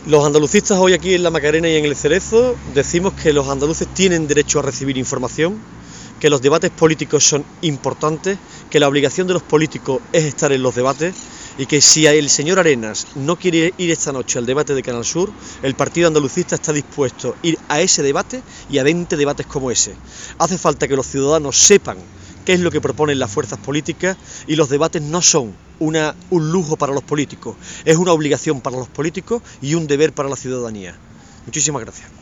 Los andalucistas hoy aquí en La Macarena y en El Cerezo decimos que los andaluces tienen derecho a recibir información, que los debates políticos son importantes, que la obligación de los políticos es estar en los debates y que si el señor Arenas no quiere ir esta noche al debate de Canal Sur, el partido andalucista está dispuesto a ir a ese debate y a 20 debates como ese. Hace falta que los ciudadanos sepan qué es lo que proponen las fuerzas políticas y los debates no son un lujo para los políticos, es una obligación para los políticos y un deber para la ciudadanía. Muchísimas gracias.